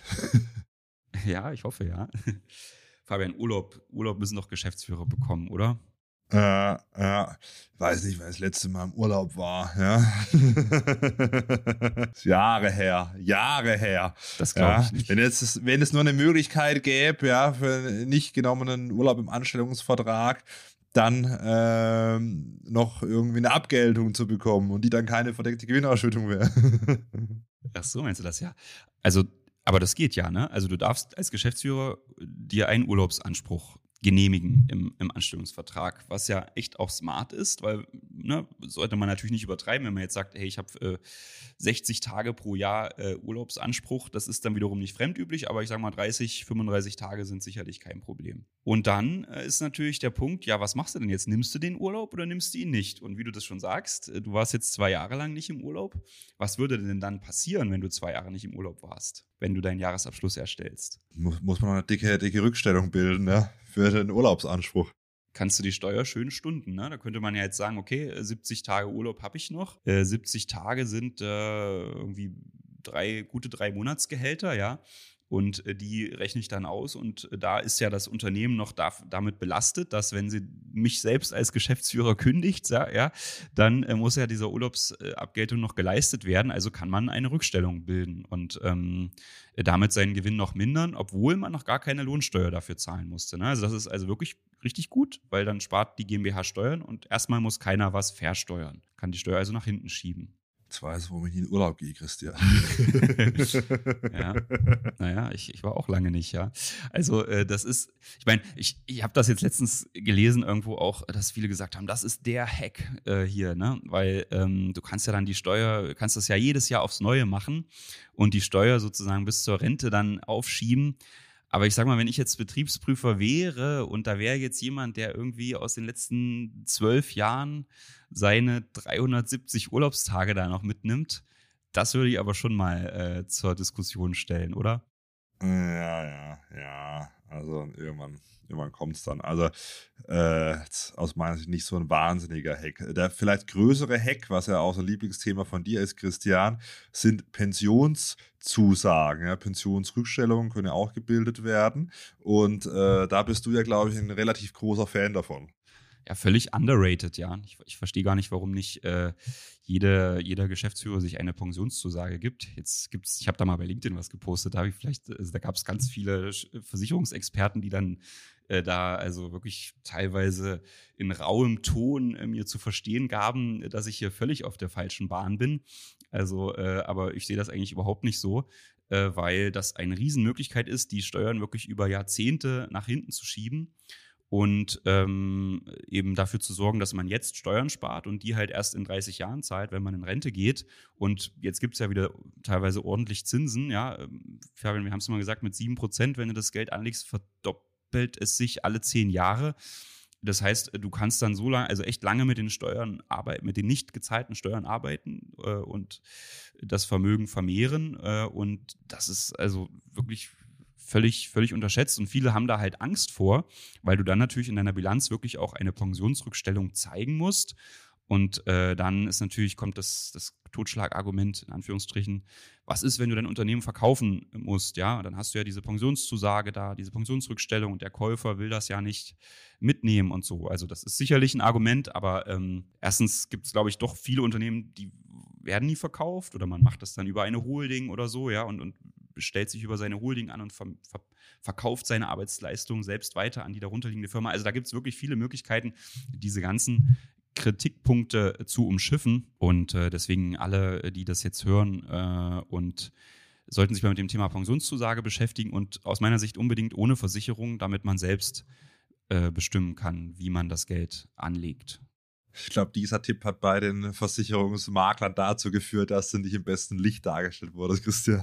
Ja, ich hoffe, ja. Fabian, Urlaub, Urlaub müssen doch Geschäftsführer bekommen, oder? Äh, ja, weiß nicht, wer das letzte Mal im Urlaub war, ja. Jahre her, Jahre her. Das glaube ja. ich nicht. Wenn, jetzt, wenn es nur eine Möglichkeit gäbe, ja, für einen nicht genommenen Urlaub im Anstellungsvertrag, dann ähm, noch irgendwie eine Abgeltung zu bekommen und die dann keine verdeckte Gewinnausschüttung wäre. Ach so, meinst du das, ja? Also, aber das geht ja, ne? Also du darfst als Geschäftsführer dir einen Urlaubsanspruch genehmigen im, im Anstellungsvertrag, was ja echt auch smart ist, weil, ne, sollte man natürlich nicht übertreiben, wenn man jetzt sagt, hey, ich habe äh, sechzig Tage pro Jahr äh, Urlaubsanspruch, das ist dann wiederum nicht fremdüblich, aber ich sage mal dreißig, fünfunddreißig Tage sind sicherlich kein Problem. Und dann äh, ist natürlich der Punkt, ja, was machst du denn jetzt? Nimmst du den Urlaub oder nimmst du ihn nicht? Und wie du das schon sagst, äh, du warst jetzt zwei Jahre lang nicht im Urlaub. Was würde denn dann passieren, wenn du zwei Jahre nicht im Urlaub warst, wenn du deinen Jahresabschluss erstellst? Muss, muss man noch eine dicke, dicke Rückstellung bilden, ne? Für den Urlaubsanspruch. Kannst du die Steuer schön stunden, ne? Da könnte man ja jetzt sagen, okay, siebzig Tage Urlaub habe ich noch. Äh, siebzig Tage sind äh, irgendwie drei, gute drei Monatsgehälter, ja. Und äh, die rechne ich dann aus. Und äh, da ist ja das Unternehmen noch da, damit belastet, dass wenn sie mich selbst als Geschäftsführer kündigt, ja, ja dann äh, muss ja diese Urlaubsabgeltung noch geleistet werden. Also kann man eine Rückstellung bilden und ähm, damit seinen Gewinn noch mindern, obwohl man noch gar keine Lohnsteuer dafür zahlen musste. Ne? Also das ist also wirklich richtig gut, weil dann spart die GmbH Steuern und erstmal muss keiner was versteuern. Kann die Steuer also nach hinten schieben. Jetzt weiß ich, warum ich in den Urlaub gehe, Christian. Ja, naja, ich, ich war auch lange nicht, ja. Also äh, das ist, ich meine, ich, ich habe das jetzt letztens gelesen irgendwo auch, dass viele gesagt haben, das ist der Hack äh, hier, ne? Weil ähm, du kannst ja dann die Steuer, kannst das ja jedes Jahr aufs Neue machen und die Steuer sozusagen bis zur Rente dann aufschieben. Aber ich sag mal, wenn ich jetzt Betriebsprüfer wäre und da wäre jetzt jemand, der irgendwie aus den letzten zwölf Jahren seine dreihundertsiebzig Urlaubstage da noch mitnimmt, das würde ich aber schon mal äh, zur Diskussion stellen, oder? Ja, ja, ja. Also irgendwann, irgendwann kommt es dann. Also äh, aus meiner Sicht nicht so ein wahnsinniger Hack. Der vielleicht größere Hack, was ja auch so ein Lieblingsthema von dir ist, Christian, sind Pensionszusagen. Ja? Pensionsrückstellungen können ja auch gebildet werden. Und äh, da bist du ja, glaube ich, ein relativ großer Fan davon. Ja, völlig underrated, ja. Ich, ich verstehe gar nicht, warum nicht äh, jede, jeder Geschäftsführer sich eine Pensionszusage gibt. Jetzt gibt's, ich habe da mal bei LinkedIn was gepostet, da habe ich vielleicht, also da gab es ganz viele Versicherungsexperten, die dann äh, da also wirklich teilweise in rauem Ton äh, mir zu verstehen gaben, dass ich hier völlig auf der falschen Bahn bin. Also, äh, aber ich sehe das eigentlich überhaupt nicht so, äh, weil das eine Riesenmöglichkeit ist, die Steuern wirklich über Jahrzehnte nach hinten zu schieben. Und ähm, eben dafür zu sorgen, dass man jetzt Steuern spart und die halt erst in dreißig Jahren zahlt, wenn man in Rente geht. Und jetzt gibt es ja wieder teilweise ordentlich Zinsen. Ja, Fabian, wir haben es mal gesagt, mit sieben Prozent, wenn du das Geld anlegst, verdoppelt es sich alle zehn Jahre. Das heißt, du kannst dann so lange, also echt lange mit den Steuern arbeiten, mit den nicht gezahlten Steuern arbeiten äh, und das Vermögen vermehren. Äh, und das ist also wirklich völlig, völlig unterschätzt und viele haben da halt Angst vor, weil du dann natürlich in deiner Bilanz wirklich auch eine Pensionsrückstellung zeigen musst und äh, dann ist natürlich, kommt das, das Totschlagargument in Anführungsstrichen, was ist, wenn du dein Unternehmen verkaufen musst, ja, dann hast du ja diese Pensionszusage da, diese Pensionsrückstellung und der Käufer will das ja nicht mitnehmen und so, also das ist sicherlich ein Argument, aber ähm, erstens gibt es, glaube ich, doch viele Unternehmen, die werden nie verkauft oder man macht das dann über eine Holding oder so, ja, und, und stellt sich über seine Holding an und ver- ver- verkauft seine Arbeitsleistung selbst weiter an die darunterliegende Firma. Also da gibt es wirklich viele Möglichkeiten, diese ganzen Kritikpunkte zu umschiffen. Und äh, deswegen alle, die das jetzt hören äh, und sollten sich mal mit dem Thema Pensionszusage beschäftigen und aus meiner Sicht unbedingt ohne Versicherung, damit man selbst äh, bestimmen kann, wie man das Geld anlegt. Ich glaube, dieser Tipp hat bei den Versicherungsmaklern dazu geführt, dass du nicht im besten Licht dargestellt wurdest, Christian.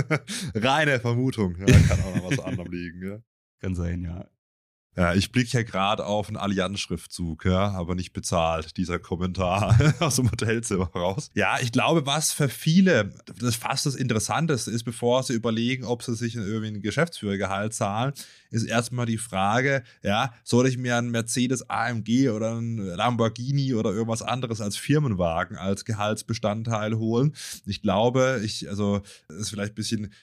Reine Vermutung. Ja, kann auch noch was anderem liegen. Ja. Kann sein, ja. Ja, ich blicke ja gerade auf einen Allianz-Schriftzug, ja, aber nicht bezahlt, dieser Kommentar aus dem Hotelzimmer raus. Ja, ich glaube, was für viele das fast das Interessanteste ist, bevor sie überlegen, ob sie sich irgendwie ein Geschäftsführergehalt zahlen, ist erstmal die Frage, ja, soll ich mir einen Mercedes A M G oder einen Lamborghini oder irgendwas anderes als Firmenwagen als Gehaltsbestandteil holen? Ich glaube, ich, also, das ist vielleicht ein bisschen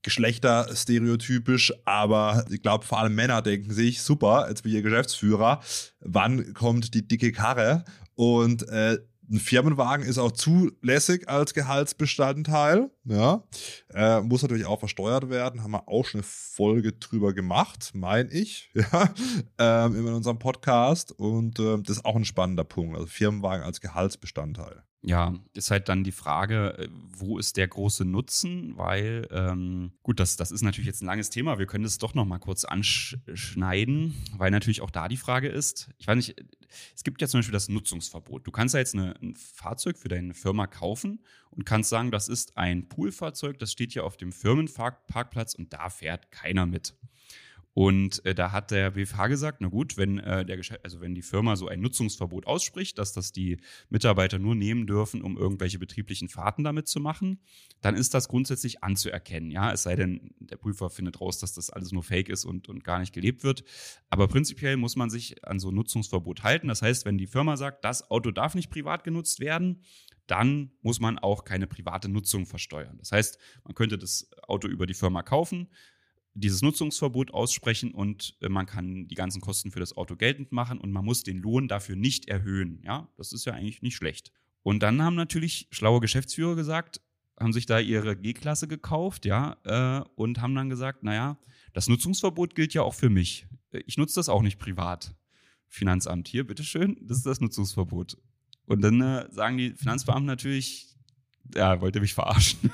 geschlechterstereotypisch, aber ich glaube, vor allem Männer denken sich, super, jetzt bin ich Geschäftsführer, wann kommt die dicke Karre? Und äh, ein Firmenwagen ist auch zulässig als Gehaltsbestandteil, ja, äh, muss natürlich auch versteuert werden, haben wir auch schon eine Folge drüber gemacht, meine ich, ja, ähm, in unserem Podcast und äh, das ist auch ein spannender Punkt, also Firmenwagen als Gehaltsbestandteil. Ja, ist halt dann die Frage, wo ist der große Nutzen? Weil, ähm, gut, das, das ist natürlich jetzt ein langes Thema. Wir können das doch noch mal kurz anschneiden, weil natürlich auch da die Frage ist, ich weiß nicht, es gibt ja zum Beispiel das Nutzungsverbot. Du kannst ja jetzt eine, ein Fahrzeug für deine Firma kaufen und kannst sagen, das ist ein Poolfahrzeug, das steht ja auf dem Firmenparkplatz und da fährt keiner mit. Und äh, da hat der B F H gesagt, na gut, wenn, äh, der Gesch- also wenn die Firma so ein Nutzungsverbot ausspricht, dass das die Mitarbeiter nur nehmen dürfen, um irgendwelche betrieblichen Fahrten damit zu machen, dann ist das grundsätzlich anzuerkennen. Ja, es sei denn, der Prüfer findet raus, dass das alles nur Fake ist und, und gar nicht gelebt wird. Aber prinzipiell muss man sich an so ein Nutzungsverbot halten. Das heißt, wenn die Firma sagt, das Auto darf nicht privat genutzt werden, dann muss man auch keine private Nutzung versteuern. Das heißt, man könnte das Auto über die Firma kaufen, dieses Nutzungsverbot aussprechen und äh, man kann die ganzen Kosten für das Auto geltend machen und man muss den Lohn dafür nicht erhöhen. Ja, das ist ja eigentlich nicht schlecht. Und dann haben natürlich schlaue Geschäftsführer gesagt, haben sich da ihre G-Klasse gekauft, ja, äh, und haben dann gesagt, naja, das Nutzungsverbot gilt ja auch für mich. Ich nutze das auch nicht privat. Finanzamt, hier, bitteschön, das ist das Nutzungsverbot. Und dann äh, sagen die Finanzbeamten natürlich, ja, wollt ihr mich verarschen?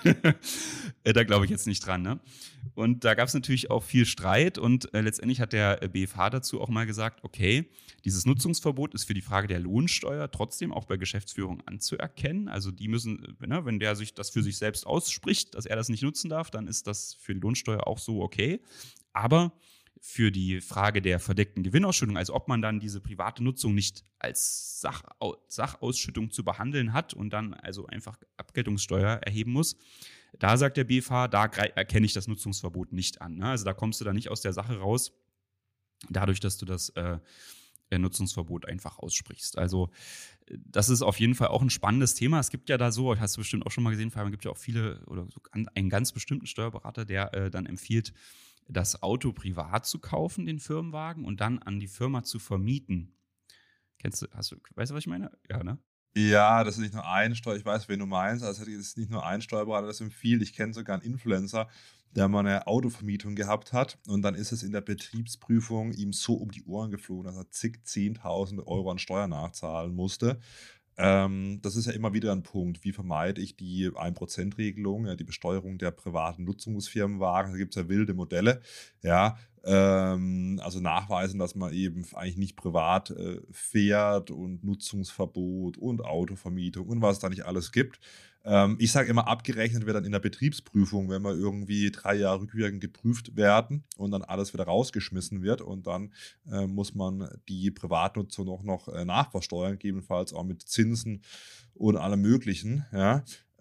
Da glaube ich jetzt nicht dran, ne? Und da gab es natürlich auch viel Streit und äh, letztendlich hat der äh, B F H dazu auch mal gesagt, okay, dieses Nutzungsverbot ist für die Frage der Lohnsteuer trotzdem auch bei Geschäftsführung anzuerkennen. Also die müssen, ne, wenn der sich das für sich selbst ausspricht, dass er das nicht nutzen darf, dann ist das für die Lohnsteuer auch so okay. Aber für die Frage der verdeckten Gewinnausschüttung, also ob man dann diese private Nutzung nicht als Sachau- Sachausschüttung zu behandeln hat und dann also einfach Abgeltungssteuer erheben muss, da sagt der B F H, da grei- erkenne ich das Nutzungsverbot nicht an. Ne? Also da kommst du da nicht aus der Sache raus, dadurch, dass du das äh, Nutzungsverbot einfach aussprichst. Also das ist auf jeden Fall auch ein spannendes Thema. Es gibt ja da so, hast du bestimmt auch schon mal gesehen, Fabian, gibt ja auch viele oder so einen ganz bestimmten Steuerberater, der äh, dann empfiehlt, das Auto privat zu kaufen, den Firmenwagen, und dann an die Firma zu vermieten. Kennst du, hast du, weißt du, was ich meine? Ja, ne? Ja, das ist nicht nur ein Steuer, ich weiß, wen du meinst, also es ist nicht nur ein Steuerberater, das empfiehlt. Ich kenne sogar einen Influencer, der mal eine Autovermietung gehabt hat und dann ist es in der Betriebsprüfung ihm so um die Ohren geflogen, dass er zig, zehntausend Euro an Steuern nachzahlen musste. Ähm, das ist ja immer wieder ein Punkt. Wie vermeide ich die ein Prozent Regelung, ja, die Besteuerung der privaten Nutzungsfirmenwagen? Da gibt es ja wilde Modelle. Ja, ähm, also nachweisen, dass man eben eigentlich nicht privat äh, fährt und Nutzungsverbot und Autovermietung und was es da nicht alles gibt. Ähm, ich sage immer, abgerechnet wird dann in der Betriebsprüfung, wenn wir irgendwie drei Jahre rückwirkend geprüft werden und dann alles wieder rausgeschmissen wird und dann äh, muss man die Privatnutzung auch noch äh, nachversteuern, gegebenenfalls auch mit Zinsen und allem Möglichen. Ja.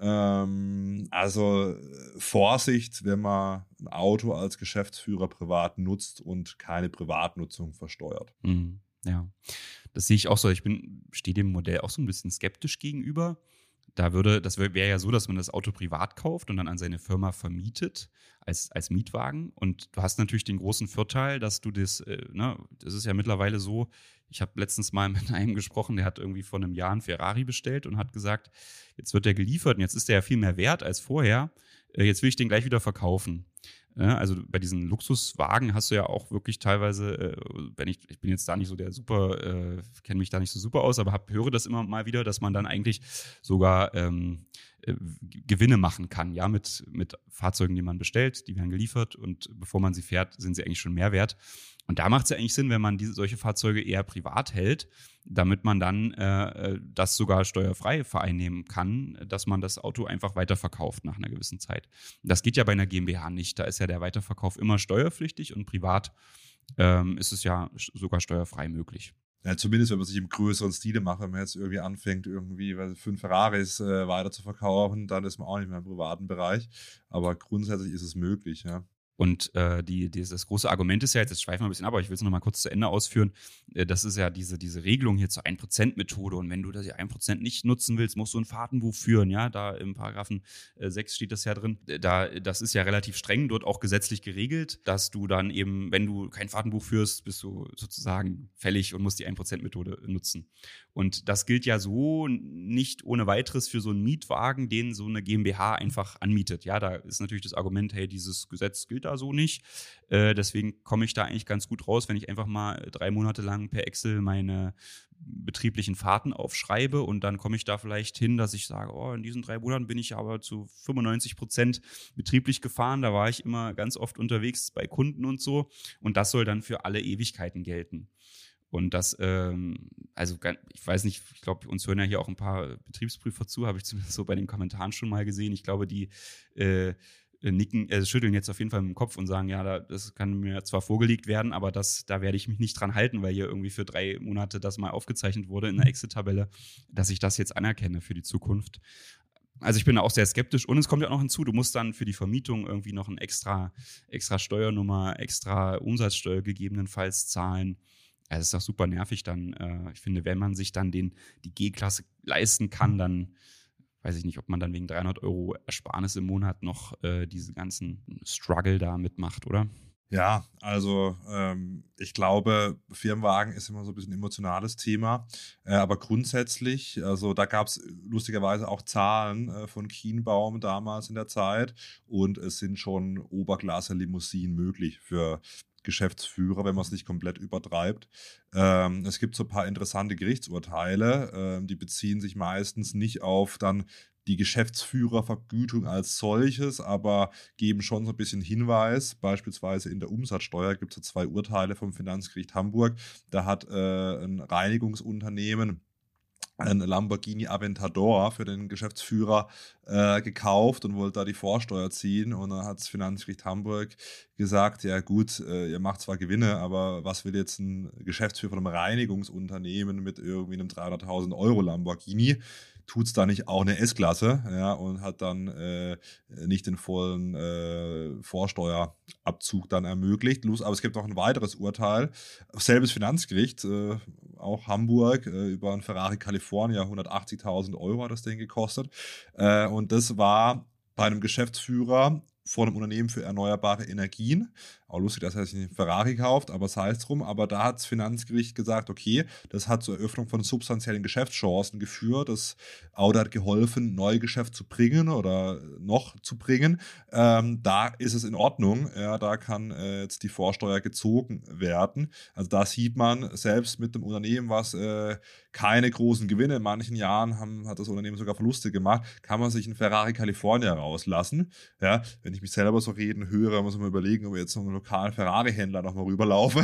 Ähm, also äh, Vorsicht, wenn man ein Auto als Geschäftsführer privat nutzt und keine Privatnutzung versteuert. Mhm. Ja, das sehe ich auch so. Ich bin, stehe dem Modell auch so ein bisschen skeptisch gegenüber. Da würde, das wäre ja so, dass man das Auto privat kauft und dann an seine Firma vermietet als, als Mietwagen. Und du hast natürlich den großen Vorteil, dass du das, äh, ne, das ist ja mittlerweile so, ich habe letztens mal mit einem gesprochen, der hat irgendwie vor einem Jahr einen Ferrari bestellt und hat gesagt, jetzt wird der geliefert und jetzt ist der ja viel mehr wert als vorher. Äh, jetzt will ich den gleich wieder verkaufen. Ja, also bei diesen Luxuswagen hast du ja auch wirklich teilweise, äh, wenn ich, ich bin jetzt da nicht so der super, äh, kenne mich da nicht so super aus, aber hab, höre das immer mal wieder, dass man dann eigentlich sogar ähm, äh, Gewinne machen kann, ja, mit, mit Fahrzeugen, die man bestellt, die werden geliefert und bevor man sie fährt, sind sie eigentlich schon mehr wert. Und da macht es ja eigentlich Sinn, wenn man diese, solche Fahrzeuge eher privat hält, damit man dann äh, das sogar steuerfrei vereinnehmen kann, dass man das Auto einfach weiterverkauft nach einer gewissen Zeit. Das geht ja bei einer GmbH nicht. Da ist ja der Weiterverkauf immer steuerpflichtig und privat ähm, ist es ja sogar steuerfrei möglich. Ja, zumindest, wenn man sich im größeren Stile macht, wenn man jetzt irgendwie anfängt, irgendwie weil fünf Ferraris äh, weiter zu verkaufen, dann ist man auch nicht mehr im privaten Bereich. Aber grundsätzlich ist es möglich, ja. Und äh, die, die, das große Argument ist ja, jetzt, jetzt schweifen wir ein bisschen ab, aber ich will es noch mal kurz zu Ende ausführen, äh, das ist ja diese, diese Regelung hier zur ein Prozent Methode und wenn du das ein Prozent nicht nutzen willst, musst du ein Fahrtenbuch führen, ja, da im Paragraphen äh, sechs steht das ja drin, da, das ist ja relativ streng, dort auch gesetzlich geregelt, dass du dann eben, wenn du kein Fahrtenbuch führst, bist du sozusagen fällig und musst die ein Prozent Methode nutzen. Und das gilt ja so nicht ohne weiteres für so einen Mietwagen, den so eine GmbH einfach anmietet. Ja, da ist natürlich das Argument, hey, dieses Gesetz gilt da so nicht. Äh, deswegen komme ich da eigentlich ganz gut raus, wenn ich einfach mal drei Monate lang per Excel meine betrieblichen Fahrten aufschreibe und dann komme ich da vielleicht hin, dass ich sage, oh, in diesen drei Monaten bin ich aber zu fünfundneunzig Prozent betrieblich gefahren. Da war ich immer ganz oft unterwegs bei Kunden und so. Und das soll dann für alle Ewigkeiten gelten. Und das, ähm, also ich weiß nicht, ich glaube, uns hören ja hier auch ein paar Betriebsprüfer zu, habe ich zumindest so bei den Kommentaren schon mal gesehen. Ich glaube, die äh, nicken, äh, schütteln jetzt auf jeden Fall mit dem Kopf und sagen, ja, da, das kann mir zwar vorgelegt werden, aber das, da werde ich mich nicht dran halten, weil hier irgendwie für drei Monate das mal aufgezeichnet wurde in der Excel-Tabelle, dass ich das jetzt anerkenne für die Zukunft. Also ich bin da auch sehr skeptisch und es kommt ja auch noch hinzu, du musst dann für die Vermietung irgendwie noch eine extra, extra Steuernummer, extra Umsatzsteuer gegebenenfalls zahlen. Also es ist doch super nervig dann. Äh, ich finde, wenn man sich dann den, die G-Klasse leisten kann, dann weiß ich nicht, ob man dann wegen dreihundert Euro Ersparnis im Monat noch äh, diese ganzen Struggle da mitmacht, oder? Ja, also ähm, ich glaube, Firmenwagen ist immer so ein bisschen ein emotionales Thema, äh, aber grundsätzlich, also da gab es lustigerweise auch Zahlen äh, von Kienbaum damals in der Zeit und es sind schon Oberklasse-Limousinen möglich für Geschäftsführer, wenn man es nicht komplett übertreibt. Ähm, es gibt so ein paar interessante Gerichtsurteile, ähm, die beziehen sich meistens nicht auf dann die Geschäftsführervergütung als solches, aber geben schon so ein bisschen Hinweis. Beispielsweise in der Umsatzsteuer gibt es so zwei Urteile vom Finanzgericht Hamburg. Da hat äh, ein Reinigungsunternehmen ein Lamborghini Aventador für den Geschäftsführer äh, gekauft und wollte da die Vorsteuer ziehen. Und dann hat das Finanzgericht Hamburg gesagt, ja gut, äh, ihr macht zwar Gewinne, aber was will jetzt ein Geschäftsführer von einem Reinigungsunternehmen mit irgendwie einem dreihunderttausend Euro Lamborghini? Tut es da nicht auch eine S-Klasse, ja, und hat dann äh, nicht den vollen äh, Vorsteuerabzug dann ermöglicht. Aber es gibt noch ein weiteres Urteil, selbes Finanzgericht, äh, auch Hamburg, äh, über einen Ferrari California, hundertachtzigtausend Euro hat das Ding gekostet. Äh, und das war bei einem Geschäftsführer von einem Unternehmen für erneuerbare Energien. Auch lustig, dass er sich einen Ferrari kauft, aber sei es drum. Aber da hat das Finanzgericht gesagt, okay, das hat zur Eröffnung von substanziellen Geschäftschancen geführt. Das Auto hat geholfen, Neugeschäft zu bringen oder noch zu bringen. Ähm, da ist es in Ordnung. Ja, da kann äh, jetzt die Vorsteuer gezogen werden. Also da sieht man, selbst mit dem Unternehmen, was äh, keine großen Gewinne in manchen Jahren haben, hat das Unternehmen sogar Verluste gemacht, kann man sich einen Ferrari California rauslassen. Ja, wenn ich mich selber so reden höre, muss man überlegen, ob ich jetzt so einen lokalen Ferrari-Händler nochmal rüberlaufe.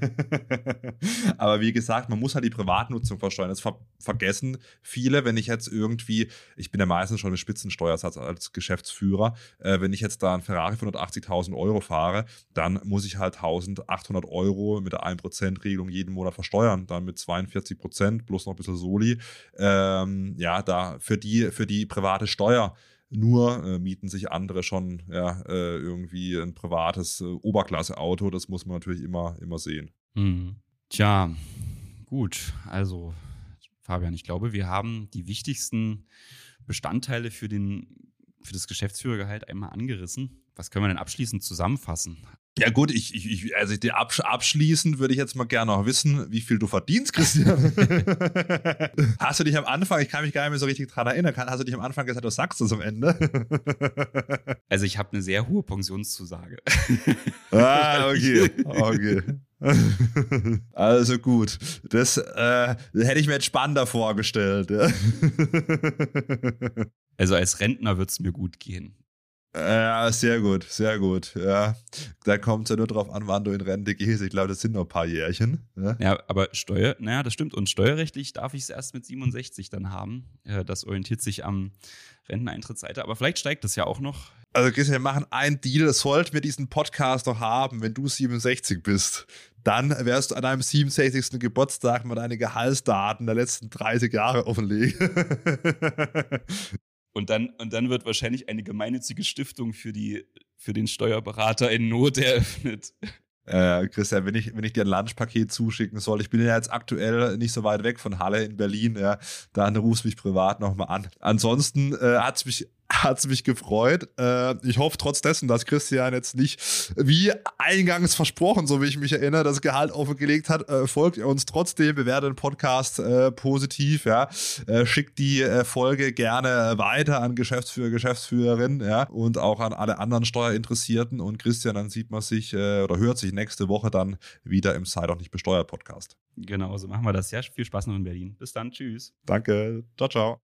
Aber wie gesagt, man muss halt die Privatnutzung versteuern. Das ver- vergessen viele, wenn ich jetzt irgendwie, ich bin ja meistens schon mit Spitzensteuersatz als Geschäftsführer, äh, wenn ich jetzt da einen Ferrari für hundertachtzigtausend Euro fahre, dann muss ich halt eintausendachthundert Euro mit der ein Prozent Regelung jeden Monat versteuern, dann mit zweiundvierzig Prozent plus noch ein bisschen Soli. Ähm, ja, da für die, für die private Steuer nur äh, mieten sich andere schon ja, äh, irgendwie ein privates äh, Oberklasse-Auto. Das muss man natürlich immer, immer sehen. Mhm. Tja, gut. Also, Fabian, ich glaube, wir haben die wichtigsten Bestandteile für, den, für das Geschäftsführergehalt einmal angerissen. Was können wir denn abschließend zusammenfassen? Ja gut, ich, ich, also die absch- abschließend würde ich jetzt mal gerne noch wissen, wie viel du verdienst, Christian. Hast du dich am Anfang, ich kann mich gar nicht mehr so richtig dran erinnern, hast du dich am Anfang gesagt, du sagst es am Ende? Also ich habe eine sehr hohe Pensionszusage. Ah, okay, okay. Also gut, das äh, hätte ich mir jetzt spannender vorgestellt. Ja. Also als Rentner wird es mir gut gehen. Ja, sehr gut, sehr gut. Ja, da kommt es ja nur drauf an, wann du in Rente gehst. Ich glaube, das sind noch ein paar Jährchen. Ja, ja aber Steuer, naja, das stimmt. Und steuerrechtlich darf ich es erst mit siebenundsechzig dann haben. Das orientiert sich am Renteneintrittsalter. Aber vielleicht steigt das ja auch noch. Also Christian, wir machen einen Deal. Sollten wir diesen Podcast noch haben, wenn du siebenundsechzig bist, dann wirst du an deinem siebenundsechzigsten Geburtstag mal deine Gehaltsdaten der letzten dreißig Jahre offenlegen. Und dann, und dann wird wahrscheinlich eine gemeinnützige Stiftung für, die, für den Steuerberater in Not eröffnet. Äh, Christian, wenn ich, wenn ich dir ein Lunchpaket zuschicken soll, ich bin ja jetzt aktuell nicht so weit weg von Halle in Berlin, ja, dann rufst du mich privat nochmal an. Ansonsten äh, hat es mich Hat's mich gefreut. Äh, ich hoffe trotz dessen, dass Christian jetzt nicht, wie eingangs versprochen, so wie ich mich erinnere, das Gehalt offengelegt hat. Äh, folgt ihr uns trotzdem, bewertet den Podcast äh, positiv, ja. Äh, schickt die äh, Folge gerne weiter an Geschäftsführer, Geschäftsführerin, ja, und auch an alle anderen Steuerinteressierten. Und Christian, dann sieht man sich äh, oder hört sich nächste Woche dann wieder im Sei doch nicht besteuert Podcast. Genau, so machen wir das. Ja, viel Spaß noch in Berlin. Bis dann, tschüss. Danke, ciao, ciao.